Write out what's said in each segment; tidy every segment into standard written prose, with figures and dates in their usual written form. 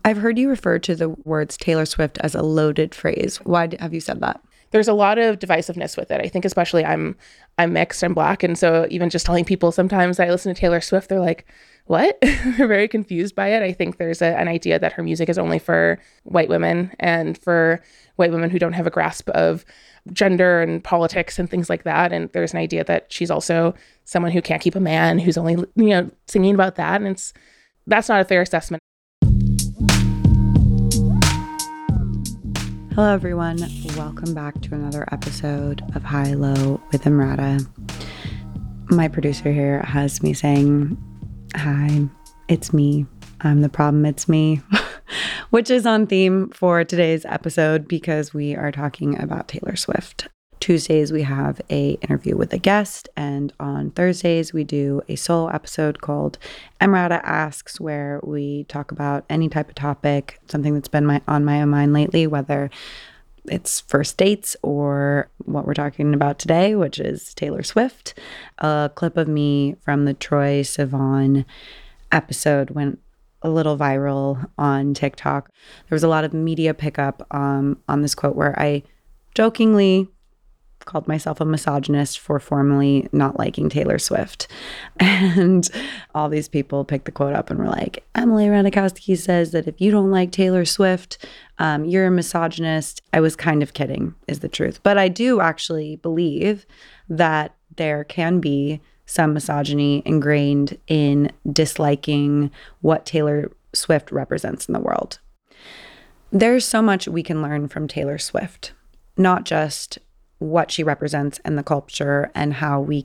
I've heard you refer to the words Taylor Swift as a loaded phrase. Why have you said that? There's a lot of divisiveness with it. I think especially I'm mixed, I'm Black. And so even just telling people sometimes that I listen to Taylor Swift, they're like, what? They're very confused by it. I think there's an idea that her music is only for white women and for white women who don't have a grasp of gender and politics and things like that. And there's an idea that she's also someone who can't keep a man, who's only, singing about that. And that's not a fair assessment. Hello, everyone. Welcome back to another episode of High Low with Emrata. My producer here has me saying, hi, it's me. I'm the problem, it's me, which is on theme for today's episode because we are talking about Taylor Swift. Tuesdays, we have an interview with a guest, and on Thursdays, we do a solo episode called Emrata Asks, where we talk about any type of topic, something that's been on my mind lately, whether it's first dates or what we're talking about today, which is Taylor Swift. A clip of me from the Troye Sivan episode went a little viral on TikTok. There was a lot of media pickup on this quote where I jokingly called myself a misogynist for formally not liking Taylor Swift. And all these people picked the quote up and were like, Emily Ratajkowski says that if you don't like Taylor Swift, you're a misogynist. I was kind of kidding, is the truth. But I do actually believe that there can be some misogyny ingrained in disliking what Taylor Swift represents in the world. There's so much we can learn from Taylor Swift, not just what she represents and the culture and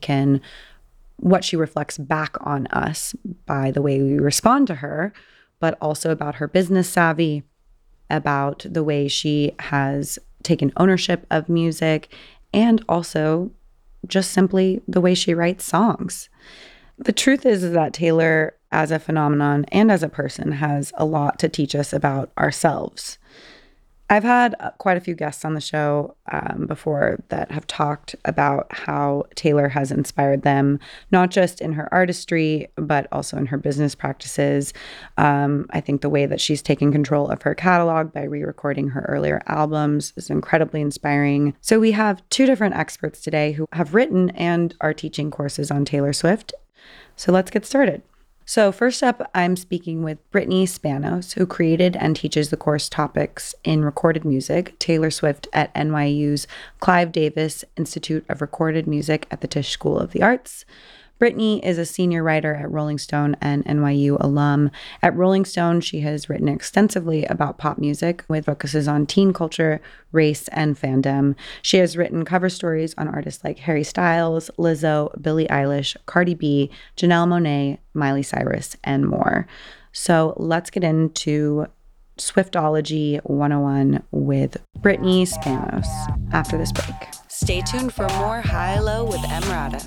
what she reflects back on us by the way we respond to her, but also about her business savvy, about the way she has taken ownership of music, and also just simply the way she writes songs. The truth is that Taylor, as a phenomenon and as a person, has a lot to teach us about ourselves. I've had quite a few guests on the show before that have talked about how Taylor has inspired them, not just in her artistry, but also in her business practices. I think the way that she's taken control of her catalog by re-recording her earlier albums is incredibly inspiring. So we have two different experts today who have written and are teaching courses on Taylor Swift. So let's get started. So first up, I'm speaking with Brittany Spanos, who created and teaches the course Topics in Recorded Music, Taylor Swift at NYU's Clive Davis Institute of Recorded Music at the Tisch School of the Arts. Brittany is a senior writer at Rolling Stone and NYU alum. At Rolling Stone, she has written extensively about pop music with focuses on teen culture, race, and fandom. She has written cover stories on artists like Harry Styles, Lizzo, Billie Eilish, Cardi B, Janelle Monáe, Miley Cyrus, and more. So let's get into Swiftology 101 with Brittany Spanos after this break. Stay tuned for more High Low with Emrata.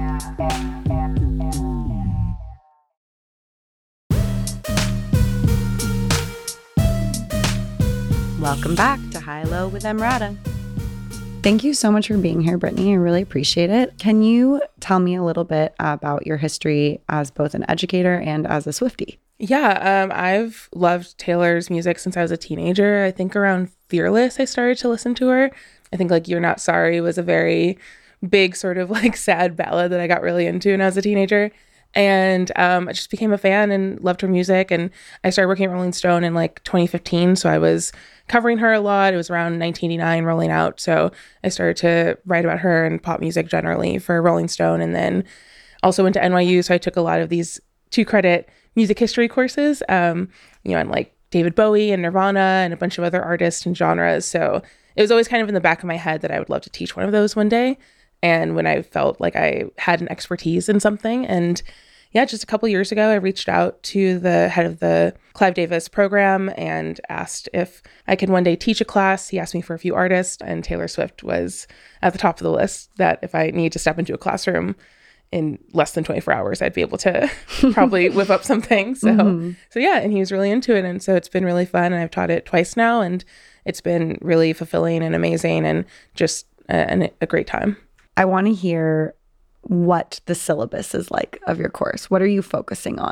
Welcome back to High Low with Emrata. Thank you so much for being here, Brittany. I really appreciate it. Can you tell me a little bit about your history as both an educator and as a Swiftie? Yeah, I've loved Taylor's music since I was a teenager. I think around Fearless, I started to listen to her. I think like You're Not Sorry was a very big sort of like sad ballad that I got really into when I was a teenager. And I just became a fan and loved her music. And I started working at Rolling Stone in like 2015. So I was covering her a lot. It was around 1989 rolling out. So I started to write about her and pop music generally for Rolling Stone. And then also went to NYU. So I took a lot of these 2-credit music history courses, on like David Bowie and Nirvana and a bunch of other artists and genres. So it was always kind of in the back of my head that I would love to teach one of those one day. And when I felt like I had an expertise in something. And yeah, just a couple years ago, I reached out to the head of the Clive Davis program and asked if I could one day teach a class. He asked me for a few artists, and Taylor Swift was at the top of the list, that if I need to step into a classroom in less than 24 hours, I'd be able to probably whip up something. So yeah, and he was really into it. And so it's been really fun. And I've taught it twice now, and it's been really fulfilling and amazing and just a great time. I want to hear what the syllabus is like of your course. What are you focusing on?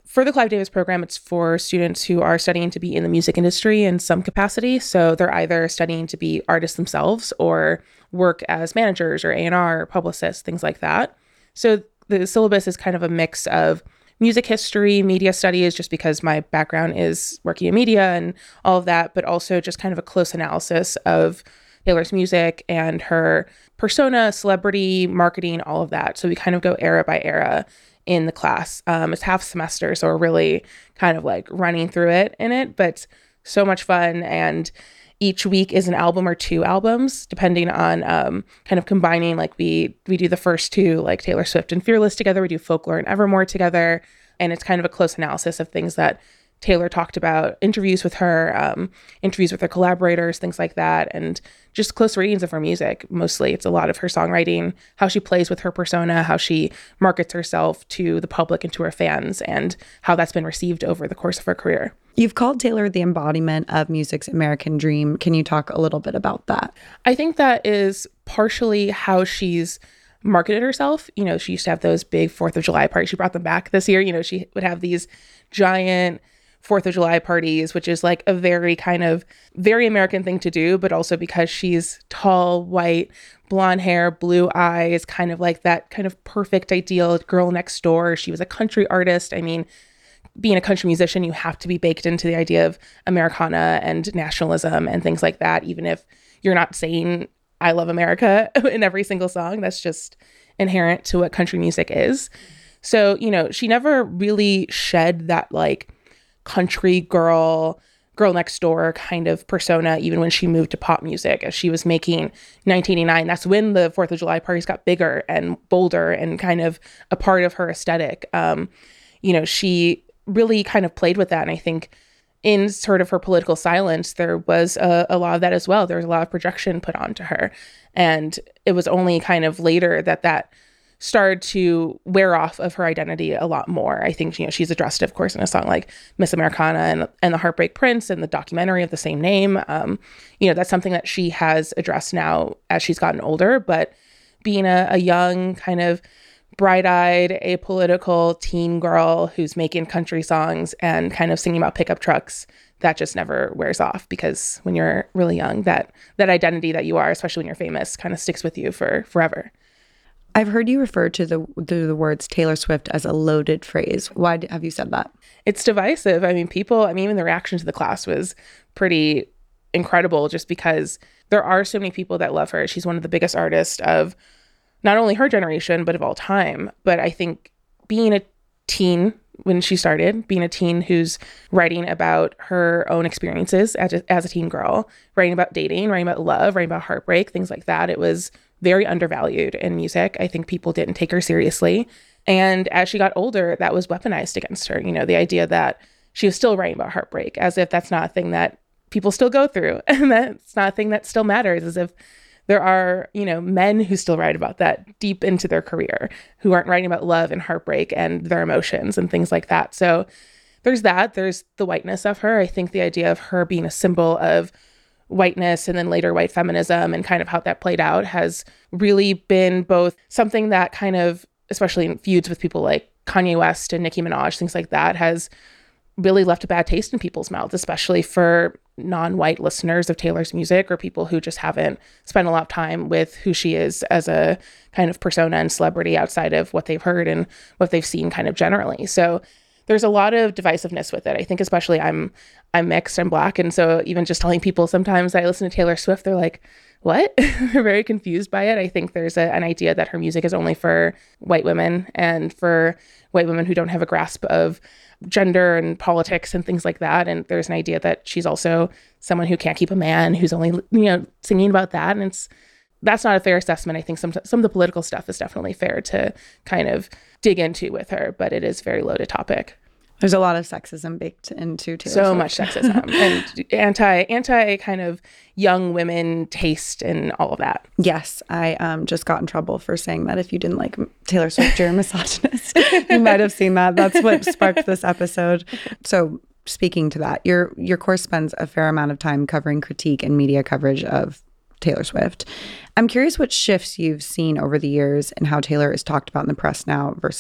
For the Clive Davis program, it's for students who are studying to be in the music industry in some capacity. So they're either studying to be artists themselves or work as managers or A&R, or publicists, things like that. So the syllabus is kind of a mix of music history, media studies, just because my background is working in media and all of that, but also just kind of a close analysis of Taylor's music and her persona, celebrity, marketing, all of that. So we kind of go era by era in the class. It's half semester, so we're really kind of like running through it in it, but so much fun. And each week is an album or 2 albums, depending on kind of combining, like we do the first 2, like Taylor Swift and Fearless together. We do Folklore and Evermore together. And it's kind of a close analysis of things that Taylor talked about, interviews with her collaborators, things like that, and just close readings of her music. Mostly it's a lot of her songwriting, how she plays with her persona, how she markets herself to the public and to her fans, and how that's been received over the course of her career. You've called Taylor the embodiment of music's American dream. Can you talk a little bit about that? I think that is partially how she's marketed herself. You know, she used to have those big 4th of July parties. She brought them back this year. You know, she would have these giant 4th of July parties, which is like a very kind of very American thing to do, but also because she's tall, white, blonde hair, blue eyes, kind of like that kind of perfect ideal girl next door. She was a country artist. I mean, being a country musician, you have to be baked into the idea of Americana and nationalism and things like that, even if you're not saying I love America in every single song. That's just inherent to what country music is. So, you know, she never really shed that like country girl next door kind of persona, even when she moved to pop music. As she was making 1989, that's when the 4th of July parties got bigger and bolder and kind of a part of her aesthetic. You know, she really kind of played with that. And I think in sort of her political silence, there was a lot of that as well. There was a lot of projection put onto her. And it was only kind of later that started to wear off of her identity a lot more. I think, you know, she's addressed, of course, in a song like Miss Americana and The Heartbreak Prince and the documentary of the same name. You know, that's something that she has addressed now as she's gotten older. But being a young kind of bright-eyed, apolitical teen girl who's making country songs and kind of singing about pickup trucks, that just never wears off, because when you're really young, that identity that you are, especially when you're famous, kind of sticks with you for forever. I've heard you refer to the words Taylor Swift as a loaded phrase. Why have you said that? It's divisive. I mean, even the reaction to the class was pretty incredible, just because there are so many people that love her. She's one of the biggest artists of not only her generation, but of all time. But I think being a teen when she started, being a teen who's writing about her own experiences as a teen girl, writing about dating, writing about love, writing about heartbreak, things like that, it was very undervalued in music. I think people didn't take her seriously. And as she got older, that was weaponized against her. You know, the idea that she was still writing about heartbreak, as if that's not a thing that people still go through, and that's not a thing that still matters, as if there are, you know, men who still write about that deep into their career, who aren't writing about love and heartbreak and their emotions and things like that. So there's that. There's the whiteness of her. I think the idea of her being a symbol of whiteness and then later white feminism and kind of how that played out has really been both something that kind of, especially in feuds with people like Kanye West and Nicki Minaj, things like that, has really left a bad taste in people's mouths, especially for non-white listeners of Taylor's music, or people who just haven't spent a lot of time with who she is as a kind of persona and celebrity outside of what they've heard and what they've seen kind of generally. So there's a lot of divisiveness with it. I think especially I'm mixed, I'm Black. And so even just telling people sometimes I listen to Taylor Swift, they're like, what? They're very confused by it. I think there's an idea that her music is only for white women and for white women who don't have a grasp of gender and politics and things like that. And there's an idea that she's also someone who can't keep a man, who's only, you know, singing about that. And that's not a fair assessment. I think some of the political stuff is definitely fair to kind of dig into with her, but it is a very loaded topic. There's a lot of sexism baked into Taylor so Swift. Much sexism and anti kind of young women taste and all of that. Yes, I just got in trouble for saying that if you didn't like Taylor Swift, you're a misogynist. You might have seen that. That's what sparked this episode. So speaking to that, your course spends a fair amount of time covering critique and media coverage of Taylor Swift. I'm curious what shifts you've seen over the years and how Taylor is talked about in the press now versus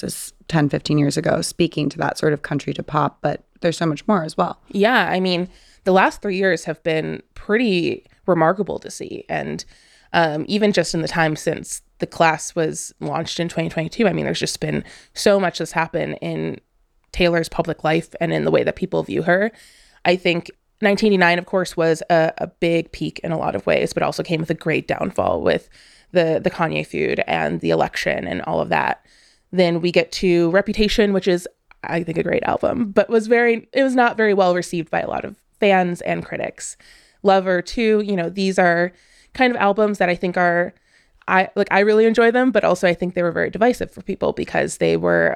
10, 15 years ago, speaking to that sort of country to pop, but there's so much more as well. Yeah, I mean, the last 3 years have been pretty remarkable to see. And even just in the time since the class was launched in 2022, I mean, there's just been so much that's happened in Taylor's public life and in the way that people view her. I think 1989, of course, was a big peak in a lot of ways, but also came with a great downfall with the Kanye feud and the election and all of that. Then we get to Reputation, which is, I think, a great album, but it was not very well received by a lot of fans and critics. Lover too, these are kind of albums that I think I really enjoy them, but also I think they were very divisive for people because they were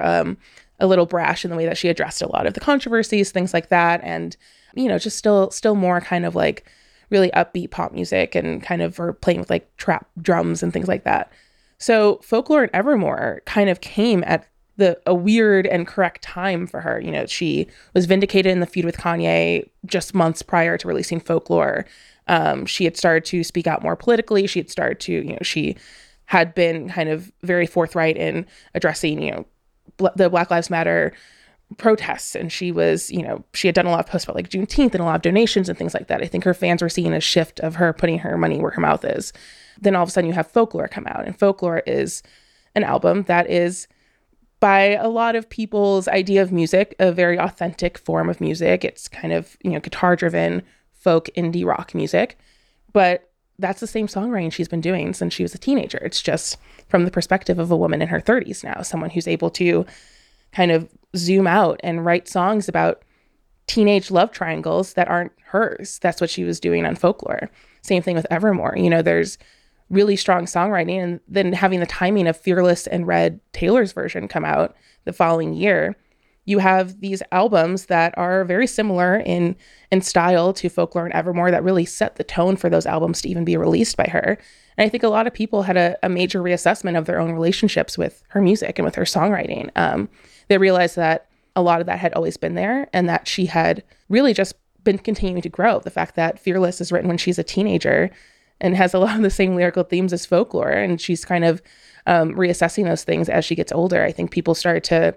a little brash in the way that she addressed a lot of the controversies, things like that. And, just still more kind of like really upbeat pop music and kind of were playing with like trap drums and things like that. So Folklore and Evermore kind of came at a weird and correct time for her. She was vindicated in the feud with Kanye just months prior to releasing Folklore. She had started to speak out more politically. She had started to, she had been kind of very forthright in addressing, the Black Lives Matter protests. And she was, she had done a lot of posts about like Juneteenth and a lot of donations and things like that. I think her fans were seeing a shift of her putting her money where her mouth is. Then all of a sudden you have Folklore come out, and Folklore is an album that is, by a lot of people's idea of music, a very authentic form of music. It's kind of, guitar driven folk indie rock music, but that's the same songwriting she's been doing since she was a teenager. It's just from the perspective of a woman in her 30s now, someone who's able to kind of zoom out and write songs about teenage love triangles that aren't hers. That's what she was doing on Folklore. Same thing with Evermore. There's really strong songwriting, and then having the timing of Fearless and Red, Taylor's version, come out the following year, you have these albums that are very similar in style to Folklore and Evermore that really set the tone for those albums to even be released by her. And I think a lot of people had a major reassessment of their own relationships with her music and with her songwriting. They realized that a lot of that had always been there, and that she had really just been continuing to grow. The fact that Fearless is written when she's a teenager and has a lot of the same lyrical themes as Folklore, and she's kind of reassessing those things as she gets older. I think people started to,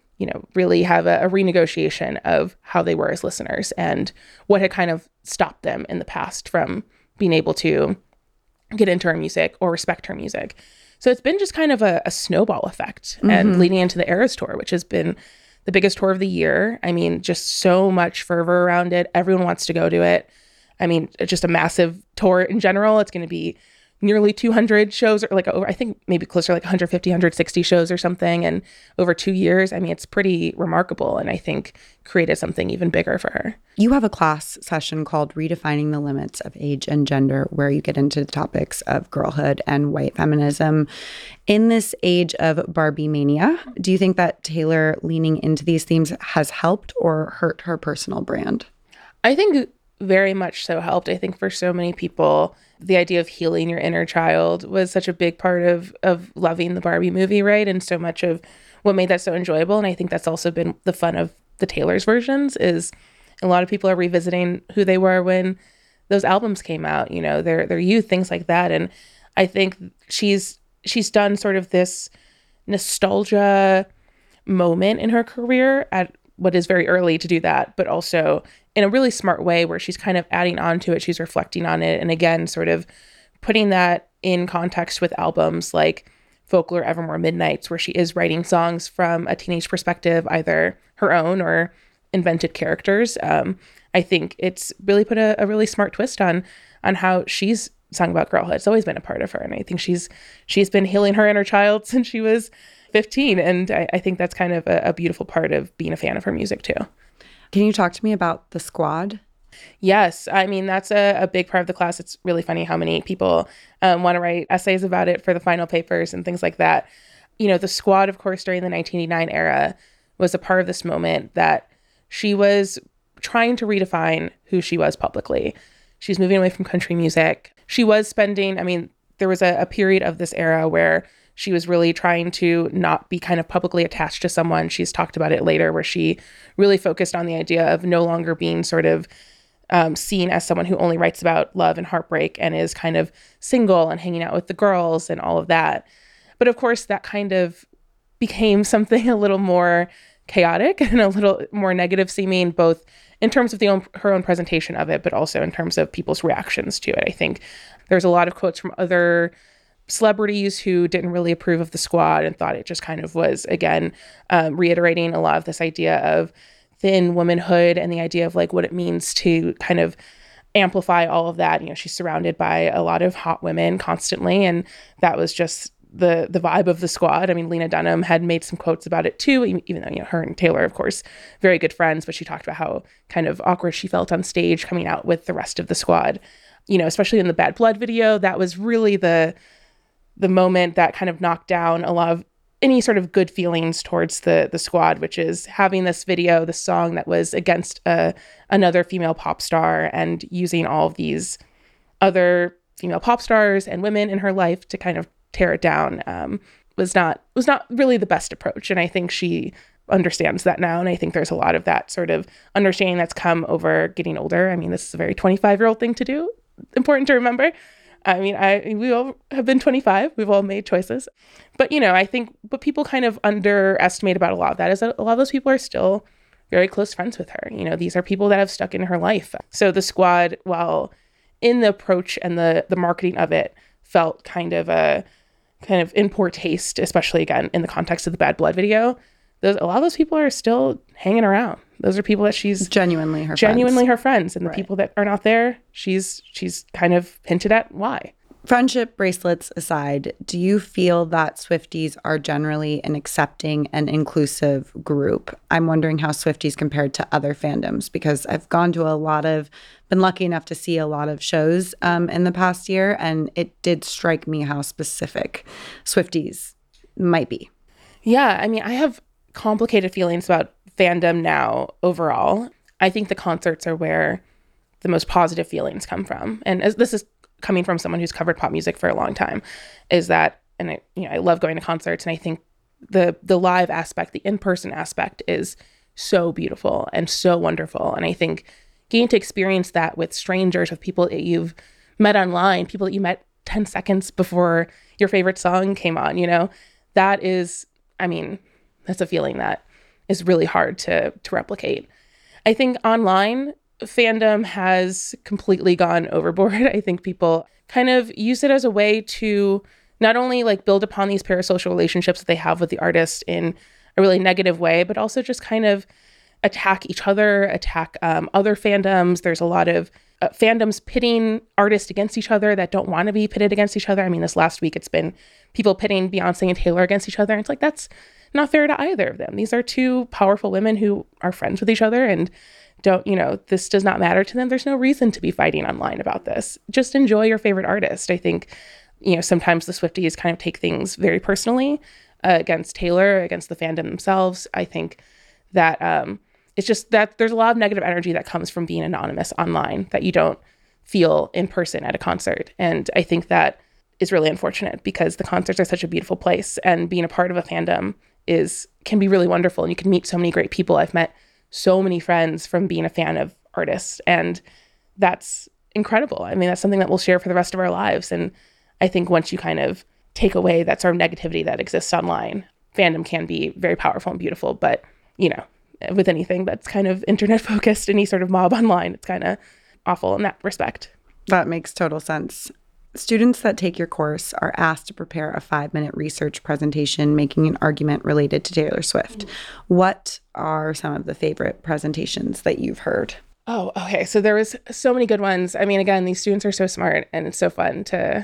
really have a renegotiation of how they were as listeners and what had kind of stopped them in the past from being able to get into her music or respect her music. So it's been just kind of a snowball effect, and leading into the Eras Tour, which has been the biggest tour of the year. I mean, just so much fervor around it. Everyone wants to go to it. I mean, it's just a massive tour in general. It's going to be nearly 200 shows, or like over, I think maybe closer to like 150, 160 shows or something. And over 2 years, I mean, it's pretty remarkable. And I think created something even bigger for her. You have a class session called Redefining the Limits of Age and Gender, where you get into the topics of girlhood and white feminism. In this age of Barbie mania, do you think that Taylor leaning into these themes has helped or hurt her personal brand? I think very much so helped. I think for so many people, the idea of healing your inner child was such a big part of loving the Barbie movie, right? And so much of what made that so enjoyable. And I think that's also been the fun of the Taylor's versions, is a lot of people are revisiting who they were when those albums came out, their youth, things like that. And I think she's done sort of this nostalgia moment in her career at what is very early to do that, but also in a really smart way where she's kind of adding on to it. She's reflecting on it. And again, sort of putting that in context with albums like Folklore, Evermore, Midnights, where she is writing songs from a teenage perspective, either her own or invented characters. I think it's really put a really smart twist on how she's sung about girlhood. It's always been a part of her. And I think she's been healing her inner child since she was 15. And I think that's kind of a beautiful part of being a fan of her music too. Can you talk to me about The Squad? Yes. I mean, that's a big part of the class. It's really funny how many people want to write essays about it for the final papers and things like that. The Squad, of course, during the 1989 era was a part of this moment that she was trying to redefine who she was publicly. She's moving away from country music. She was spending, I mean, there was a period of this era where she was really trying to not be kind of publicly attached to someone. She's talked about it later, where she really focused on the idea of no longer being sort of seen as someone who only writes about love and heartbreak and is kind of single and hanging out with the girls and all of that. But of course, that kind of became something a little more chaotic and a little more negative seeming, both in terms of her own presentation of it, but also in terms of people's reactions to it. I think there's a lot of quotes from other celebrities who didn't really approve of the squad and thought it just kind of was, again, reiterating a lot of this idea of thin womanhood and the idea of like what it means to kind of amplify all of that. She's surrounded by a lot of hot women constantly, and that was just the vibe of the squad. I mean, Lena Dunham had made some quotes about it too, even though, her and Taylor, of course, very good friends, but she talked about how kind of awkward she felt on stage coming out with the rest of the squad. Especially in the Bad Blood video, that was really the moment that kind of knocked down a lot of any sort of good feelings towards the squad, which is having this video, the song that was against another female pop star and using all of these other female pop stars and women in her life to kind of tear it down, was not really the best approach. And I think she understands that now. And I think there's a lot of that sort of understanding that's come over getting older. I mean, this is a very 25-year-old thing to do. Important to remember. I mean, we all have been 25. We've all made choices. But, I think what people kind of underestimate about a lot of that is that a lot of those people are still very close friends with her. These are people that have stuck in her life. So the squad, while in the approach and the marketing of it, felt kind of in poor taste, especially, again, in the context of the Bad Blood video. A lot of those people are still hanging around. Those are people that she's genuinely her friends. And the people that are not there, she's kind of hinted at why. Friendship bracelets aside, do you feel that Swifties are generally an accepting and inclusive group? I'm wondering how Swifties compared to other fandoms, because I've been lucky enough to see a lot of shows in the past year, and it did strike me how specific Swifties might be. Yeah, I mean, I have complicated feelings about fandom now overall. I think the concerts are where the most positive feelings come from. And as this is coming from someone who's covered pop music for a long time, is that, and I love going to concerts, and I think the live aspect, the in-person aspect is so beautiful and so wonderful. And I think getting to experience that with strangers, with people that you've met online, people that you met 10 seconds before your favorite song came on, that is, I mean, that's a feeling that is really hard to replicate. I think online fandom has completely gone overboard. I think people kind of use it as a way to not only like build upon these parasocial relationships that they have with the artist in a really negative way, but also just kind of attack each other, attack other fandoms. There's a lot of fandoms pitting artists against each other that don't want to be pitted against each other. I mean, this last week, it's been people pitting Beyonce and Taylor against each other. And it's like, that's not fair to either of them. These are two powerful women who are friends with each other and don't, this does not matter to them. There's no reason to be fighting online about this. Just enjoy your favorite artist. I think, sometimes the Swifties kind of take things very personally against Taylor, against the fandom themselves. I think that it's just that there's a lot of negative energy that comes from being anonymous online that you don't feel in person at a concert. And I think that is really unfortunate because the concerts are such a beautiful place, and being a part of a fandom can be really wonderful. And you can meet so many great people. I've met so many friends from being a fan of artists, and that's incredible. I mean, that's something that we'll share for the rest of our lives. And I think once you kind of take away that sort of negativity that exists online, fandom can be very powerful and beautiful. But, with anything that's kind of internet focused, any sort of mob online, it's kind of awful in that respect. That makes total sense. Students that take your course are asked to prepare a 5-minute research presentation making an argument related to Taylor Swift. What are some of the favorite presentations that you've heard? Oh, okay. So there was so many good ones. I mean, again, these students are so smart, and it's so fun to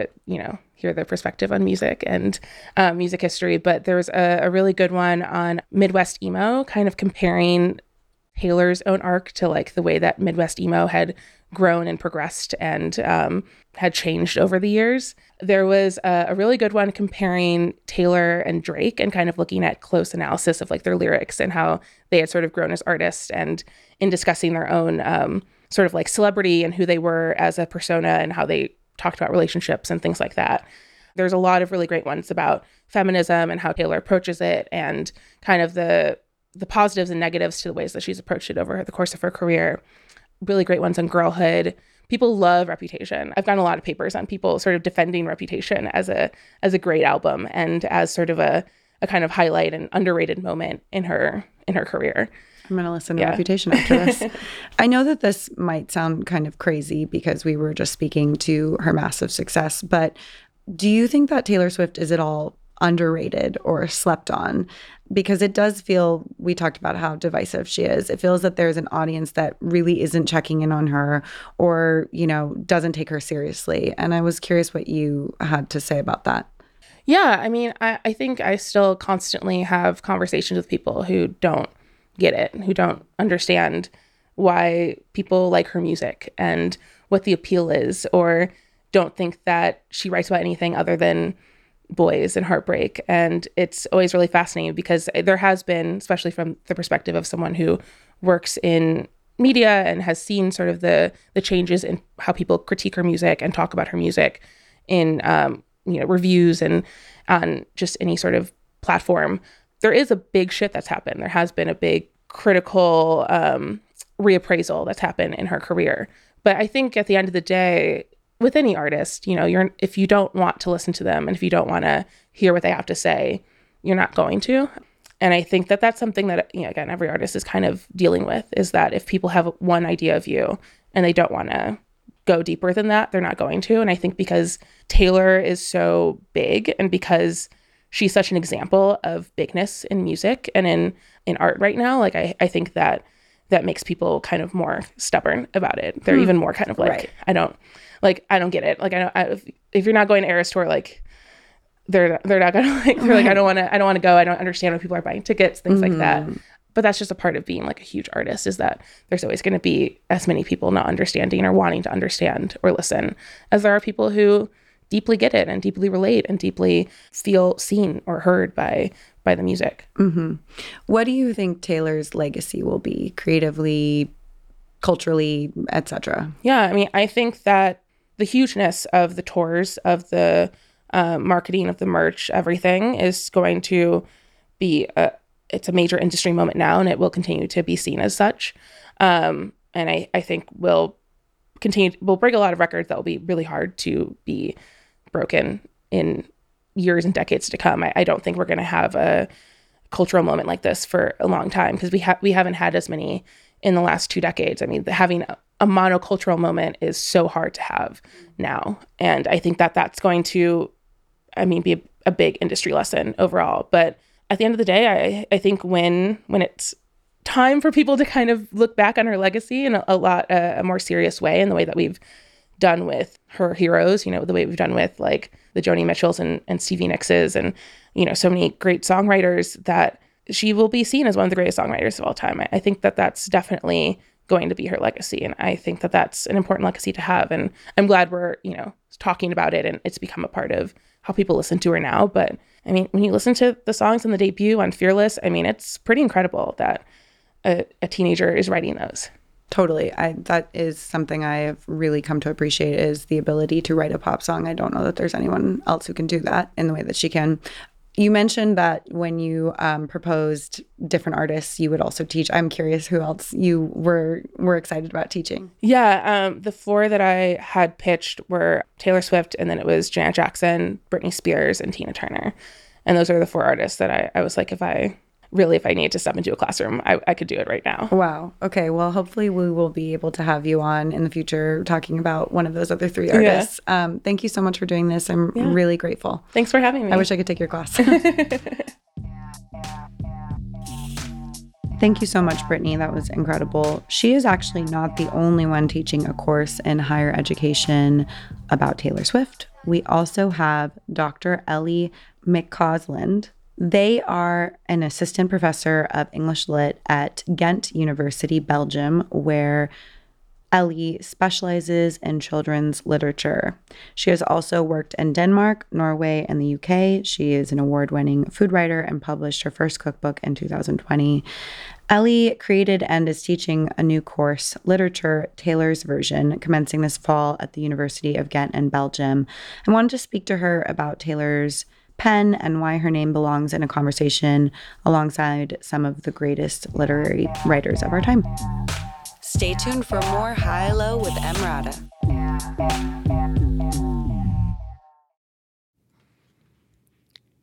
hear their perspective on music and music history. But there was a really good one on Midwest emo, kind of comparing Taylor's own arc to like the way that Midwest emo had grown and progressed and had changed over the years. There was a really good one comparing Taylor and Drake and kind of looking at close analysis of like their lyrics and how they had sort of grown as artists, and in discussing their own sort of like celebrity and who they were as a persona and how they talked about relationships and things like that. There's a lot of really great ones about feminism and how Taylor approaches it, and kind of the positives and negatives to the ways that she's approached it over the course of her career. Really great ones on girlhood. People love Reputation. I've gotten a lot of papers on people sort of defending Reputation as a great album and as sort of a a kind of highlight and underrated moment in her career. I'm going to listen to Reputation after this. I know that this might sound kind of crazy because we were just speaking to her massive success, but do you think that Taylor Swift is at all underrated or slept on? Because it does feel, we talked about how divisive she is. It feels that there's an audience that really isn't checking in on her or, doesn't take her seriously. And I was curious what you had to say about that. Yeah, I mean, I think I still constantly have conversations with people who don't get it, who don't understand why people like her music and what the appeal is, or don't think that she writes about anything other than boys and heartbreak. And it's always really fascinating because there has been, especially from the perspective of someone who works in media and has seen sort of the changes in how people critique her music and talk about her music in reviews and on just any sort of platform. There is a big shift that's happened. There has been a big critical reappraisal that's happened in her career. But I think at the end of the day, with any artist, if you don't want to listen to them and if you don't want to hear what they have to say, you're not going to. And I think that that's something that, again, every artist is kind of dealing with, is that if people have one idea of you and they don't want to go deeper than that, they're not going to. And I think because Taylor is so big and because she's such an example of bigness in music and in art right now, like I think that makes people kind of more stubborn about it. They're even more kind of like, right. I don't get it. Like if you're not going to Eras Tour, like they're not gonna like, they're like, I don't want to go. I don't understand why people are buying tickets, things like that. But that's just a part of being like a huge artist, is that there's always going to be as many people not understanding or wanting to understand or listen as there are people who deeply get it and deeply relate and deeply feel seen or heard by the music. Mm-hmm. What do you think Taylor's legacy will be creatively, culturally, etc.? Yeah, I mean, I think that the hugeness of the tours, of the marketing, of the merch, everything is going to be it's a major industry moment now, and it will continue to be seen as such. And I think we'll break a lot of records that will be really hard to be broken in years and decades to come. I don't think we're going to have a cultural moment like this for a long time, because we haven't had as many in the last 2 decades. I mean, having a monocultural moment is so hard to have now. And I think that that's going to, be a big industry lesson overall. But at the end of the day, I think when it's time for people to kind of look back on her legacy in a more serious way, in the way that we've done with her heroes, the way we've done with like the Joni Mitchells and Stevie Nickses and, so many great songwriters, that she will be seen as one of the greatest songwriters of all time. I think that that's definitely going to be her legacy. And I think that that's an important legacy to have. And I'm glad we're, talking about it and it's become a part of how people listen to her now. But when you listen to the songs on the debut on Fearless, it's pretty incredible that a teenager is writing those. Totally. That is something I have really come to appreciate, is the ability to write a pop song. I don't know that there's anyone else who can do that in the way that she can. You mentioned that when you proposed different artists, you would also teach. I'm curious who else you were excited about teaching. Yeah, the 4 that I had pitched were Taylor Swift, and then it was Janet Jackson, Britney Spears, and Tina Turner. And those are the 4 artists that I was like, if I needed to step into a classroom, I could do it right now. Wow. Okay. Well, hopefully we will be able to have you on in the future talking about one of those other 3 artists. Yeah. Thank you so much for doing this. I'm really grateful. Thanks for having me. I wish I could take your class. Thank you so much, Brittany. That was incredible. She is actually not the only one teaching a course in higher education about Taylor Swift. We also have Dr. Ellie McCausland. They are an assistant professor of English Lit at Ghent University, Belgium, where Ellie specializes in children's literature. She has also worked in Denmark, Norway, and the UK. She is an award-winning food writer and published her first cookbook in 2020. Ellie created and is teaching a new course, Literature, Taylor's Version, commencing this fall at the University of Ghent in Belgium. I wanted to speak to her about Taylor's pen and why her name belongs in a conversation alongside some of the greatest literary writers of our time. Stay tuned for more High Low with Emrata.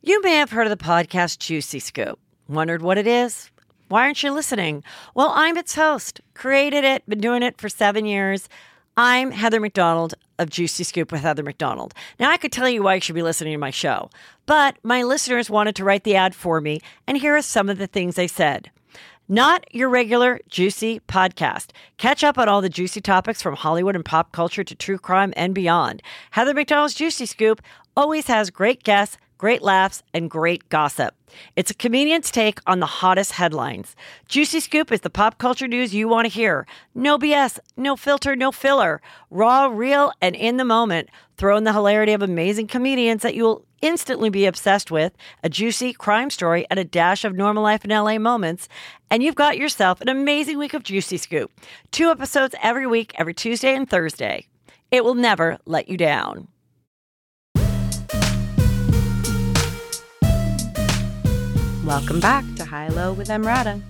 You may have heard of the podcast Juicy Scoop. Wondered what it is? Why aren't you listening? Well, I'm its host. Created it, been doing it for 7 years. I'm Heather McDonald of Juicy Scoop with Heather McDonald. Now, I could tell you why you should be listening to my show, but my listeners wanted to write the ad for me, and here are some of the things they said. Not your regular juicy podcast. Catch up on all the juicy topics from Hollywood and pop culture to true crime and beyond. Heather McDonald's Juicy Scoop always has great guests, great laughs, and great gossip. It's a comedian's take on the hottest headlines. Juicy Scoop is the pop culture news you want to hear. No BS, no filter, no filler. Raw, real, and in the moment. Throw in the hilarity of amazing comedians that you'll instantly be obsessed with, a juicy crime story, and a dash of normal life in LA moments, and you've got yourself an amazing week of Juicy Scoop. 2 episodes every week, every Tuesday and Thursday. It will never let you down. Welcome back to High Low with Emrata.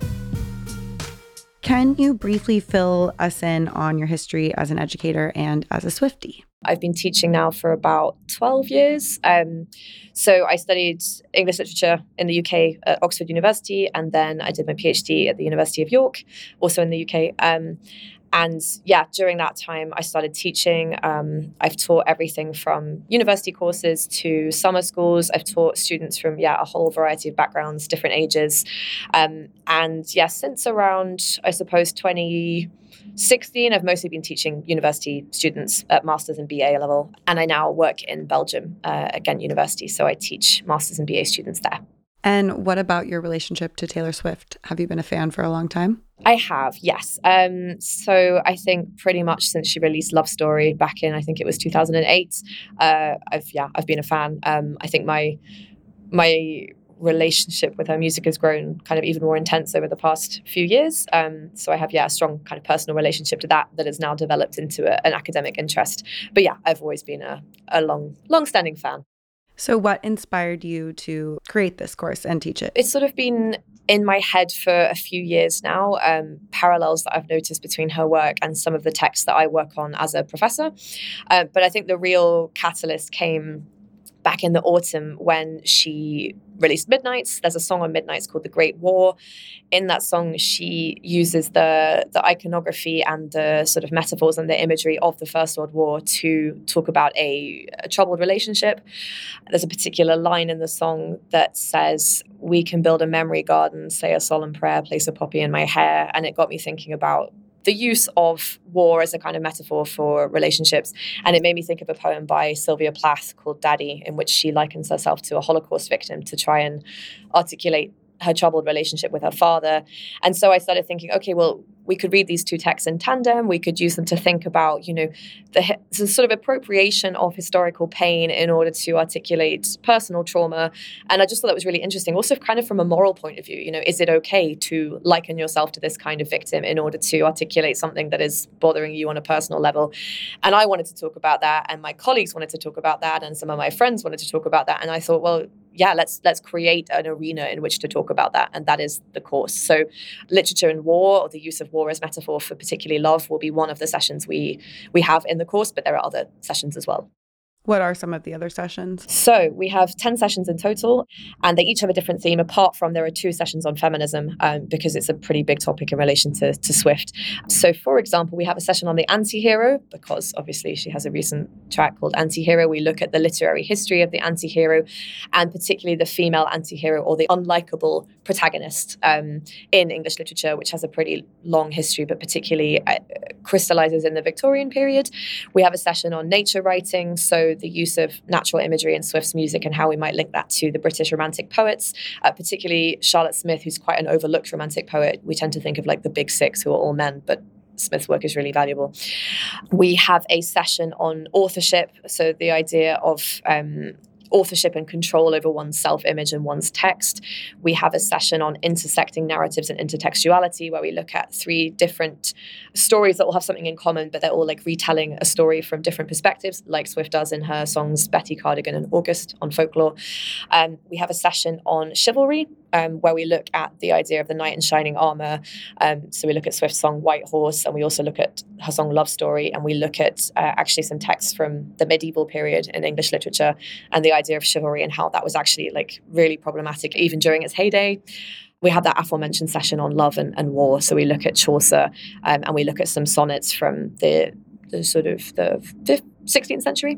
Can you briefly fill us in on your history as an educator and as a Swiftie? I've been teaching now for about 12 years. So I studied English literature in the UK at Oxford University, and then I did my PhD at the University of York, also in the UK. And yeah, during that time, I started teaching. I've taught everything from university courses to summer schools. I've taught students from, a whole variety of backgrounds, different ages. And yeah, since around, I suppose, 2016, I've mostly been teaching university students at master's and BA level. And I now work in Belgium, again, university. So I teach master's and BA students there. And what about your relationship to Taylor Swift? Have you been a fan for a long time? I have, yes. So I think pretty much since she released Love Story back in, I think it was 2008, I've been a fan. I think my relationship with her music has grown kind of even more intense over the past few years. So I have, a strong kind of personal relationship to that has now developed into an academic interest. But yeah, I've always been a long-standing fan. So what inspired you to create this course and teach it? It's sort of been in my head for a few years now, parallels that I've noticed between her work and some of the texts that I work on as a professor. But I think the real catalyst came back in the autumn when she released Midnights. There's a song on Midnights called The Great War. In that song, she uses the iconography and the sort of metaphors and the imagery of the First World War to talk about a troubled relationship. There's a particular line in the song that says, "We can build a memory garden, say a solemn prayer, place a poppy in my hair." And it got me thinking about the use of war as a kind of metaphor for relationships. And it made me think of a poem by Sylvia Plath called Daddy, in which she likens herself to a Holocaust victim to try and articulate her troubled relationship with her father. And so I started thinking, okay, well, we could read these two texts in tandem. We could use them to think about, the sort of appropriation of historical pain in order to articulate personal trauma. And I just thought that was really interesting. Also, kind of from a moral point of view, is it okay to liken yourself to this kind of victim in order to articulate something that is bothering you on a personal level? And I wanted to talk about that, and my colleagues wanted to talk about that, and some of my friends wanted to talk about that. And I thought, well, yeah, let's create an arena in which to talk about that. And that is the course. So literature and war, or the use of war as metaphor for particularly love, will be one of the sessions we have in the course, but there are other sessions as well. What are some of the other sessions? So we have 10 sessions in total, and they each have a different theme, apart from there are 2 sessions on feminism, because it's a pretty big topic in relation to Swift. So, for example, we have a session on the anti-hero, because obviously she has a recent track called Anti-Hero. We look at the literary history of the anti-hero, and particularly the female anti-hero, or the unlikable protagonist in English literature, which has a pretty long history, but particularly crystallizes in the Victorian period. We have a session on nature writing, so the use of natural imagery in Swift's music and how we might link that to the British Romantic poets, particularly Charlotte Smith, who's quite an overlooked Romantic poet. We tend to think of like the big 6 who are all men, but Smith's work is really valuable. We have a session on authorship, so the idea of authorship and control over one's self-image and one's text. We have a session on intersecting narratives and intertextuality, where we look at 3 different stories that all have something in common, but they're all like retelling a story from different perspectives, like Swift does in her songs Betty Cardigan and August on folklore. We have a session on chivalry, where we look at the idea of the knight in shining armor. So we look at Swift's song White Horse, and we also look at her song Love Story, and we look at actually some texts from the medieval period in English literature and the idea of chivalry and how that was actually like really problematic even during its heyday. We had that aforementioned session on love and war. So we look at Chaucer, and we look at some sonnets from the sort of the 16th century.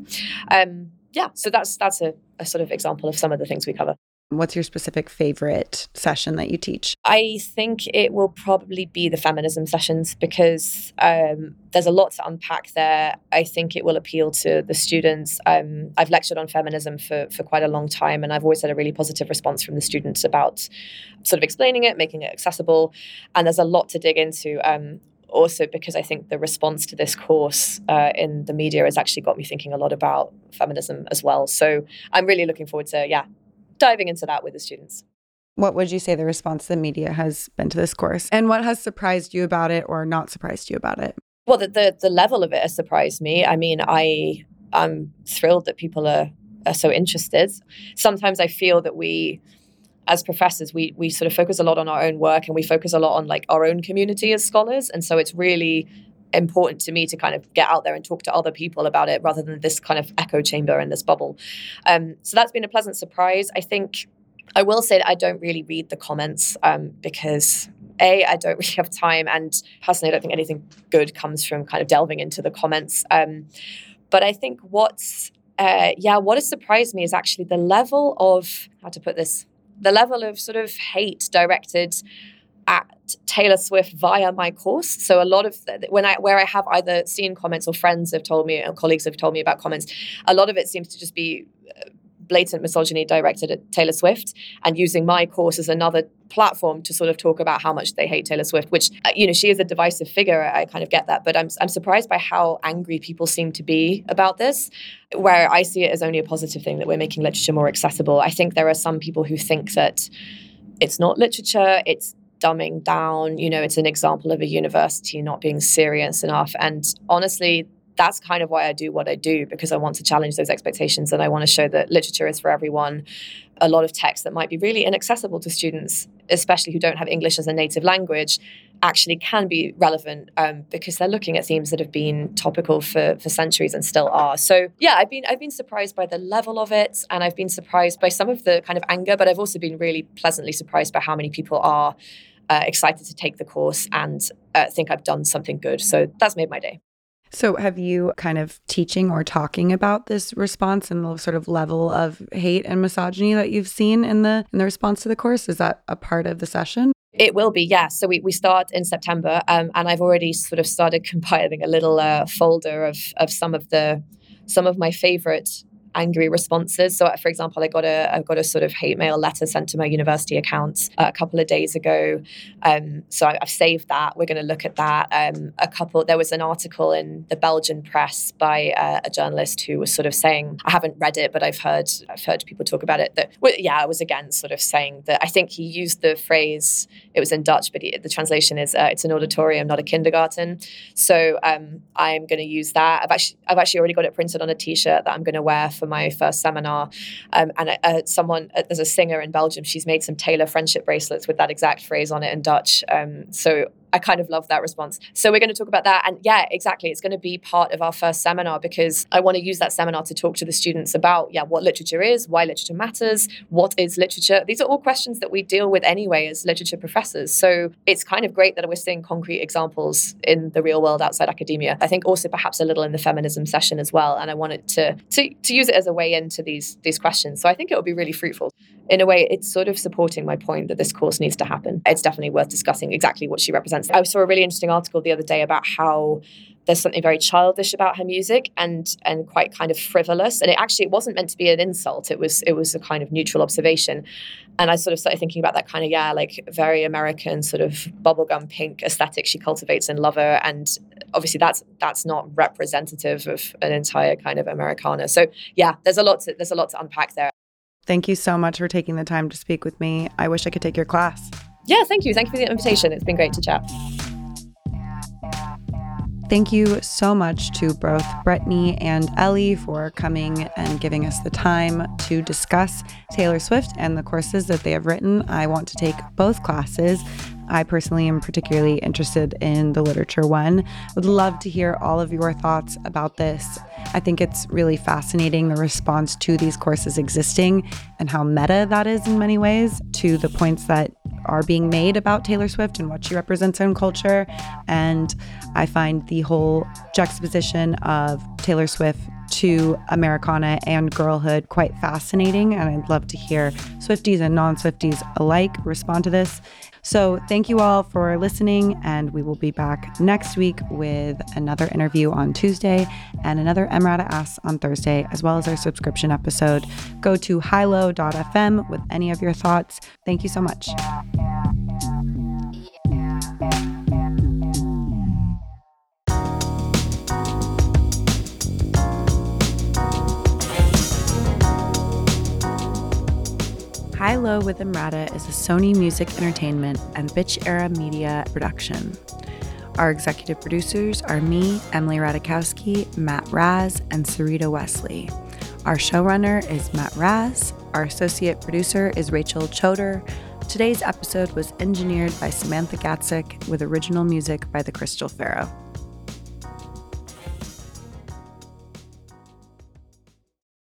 So that's a sort of example of some of the things we cover. What's your specific favorite session that you teach? I think it will probably be the feminism sessions because there's a lot to unpack there. I think it will appeal to the students. I've lectured on feminism for quite a long time, and I've always had a really positive response from the students about sort of explaining it, making it accessible. And there's a lot to dig into. Also, because I think the response to this course in the media has actually got me thinking a lot about feminism as well. So I'm really looking forward to, diving into that with the students. What would you say the response the media has been to this course? And what has surprised you about it or not surprised you about it? Well, the level of it has surprised me. I mean, I'm thrilled that people are so interested. Sometimes I feel that we, as professors, we sort of focus a lot on our own work and we focus a lot on like our own community as scholars. And so it's really important to me to kind of get out there and talk to other people about it rather than this kind of echo chamber and this bubble. So that's been a pleasant surprise. I think I will say that I don't really read the comments because I don't really have time, and personally I don't think anything good comes from kind of delving into the comments. But I think what has surprised me is actually the level of, the level of sort of hate directed at Taylor Swift via my course. So a lot of where I have either seen comments or friends have told me or colleagues have told me about comments, a lot of it seems to just be blatant misogyny directed at Taylor Swift and using my course as another platform to sort of talk about how much they hate Taylor Swift, which, she is a divisive figure. I kind of get that, but I'm surprised by how angry people seem to be about this, where I see it as only a positive thing that we're making literature more accessible. I think there are some people who think that it's not literature, it's dumbing down, it's an example of a university not being serious enough. And honestly, that's kind of why I do what I do, because I want to challenge those expectations and I want to show that literature is for everyone. A lot of text that might be really inaccessible to students, especially who don't have English as a native language, actually can be relevant because they're looking at themes that have been topical for centuries and still are. So I've been surprised by the level of it, and I've been surprised by some of the kind of anger, but I've also been really pleasantly surprised by how many people are excited to take the course and think I've done something good. So that's made my day. So have you kind of teaching or talking about this response and the sort of level of hate and misogyny that you've seen in the response to the course? Is that a part of the session? It will be, yeah. So we start in September, and I've already sort of started compiling a little folder of some of my favorite angry responses. So, for example, I got a sort of hate mail letter sent to my university account a couple of days ago. So I've saved that. We're going to look at that. There was an article in the Belgian press by a journalist who was sort of saying, I haven't read it, but I've heard people talk about it. I was again sort of saying that I think he used the phrase, it was in Dutch, but the translation is it's an auditorium, not a kindergarten. So I'm going to use that. I've actually already got it printed on a T-shirt that I'm going to wear for my first seminar. There's a singer in Belgium, she's made some Taylor friendship bracelets with that exact phrase on it in Dutch. So I kind of love that response. So we're going to talk about that. And yeah, exactly. It's going to be part of our first seminar because I want to use that seminar to talk to the students about, what literature is, why literature matters, what is literature. These are all questions that we deal with anyway as literature professors. So it's kind of great that we're seeing concrete examples in the real world outside academia. I think also perhaps a little in the feminism session as well. And I wanted to use it as a way into these questions. So I think it will be really fruitful. In a way, it's sort of supporting my point that this course needs to happen. It's definitely worth discussing exactly what she represents. I saw a really interesting article the other day about how there's something very childish about her music and quite kind of frivolous. And it wasn't meant to be an insult. It was a kind of neutral observation. And I sort of started thinking about that kind of, like very American sort of bubblegum pink aesthetic she cultivates in Lover. And obviously that's not representative of an entire kind of Americana. So there's a lot to unpack there. Thank you so much for taking the time to speak with me. I wish I could take your class. Yeah, thank you. Thank you for the invitation. It's been great to chat. Thank you so much to both Brittany and Ellie for coming and giving us the time to discuss Taylor Swift and the courses that they have written. I want to take both classes. I personally am particularly interested in the literature one. Would love to hear all of your thoughts about this. I think it's really fascinating, the response to these courses existing and how meta that is in many ways to the points that are being made about Taylor Swift and what she represents in culture. And I find the whole juxtaposition of Taylor Swift to Americana and girlhood quite fascinating. And I'd love to hear Swifties and non-Swifties alike respond to this. So thank you all for listening, and we will be back next week with another interview on Tuesday and another Emrata Asks on Thursday, as well as our subscription episode. Go to highlow.fm with any of your thoughts. Thank you so much. High Low with Emrata is a Sony Music Entertainment and Bitch Era Media production. Our executive producers are me, Emily Radikowski, Matt Raz, and Sarita Wesley. Our showrunner is Matt Raz. Our associate producer is Rachel Choder. Today's episode was engineered by Samantha Gatzik with original music by The Crystal Pharaoh.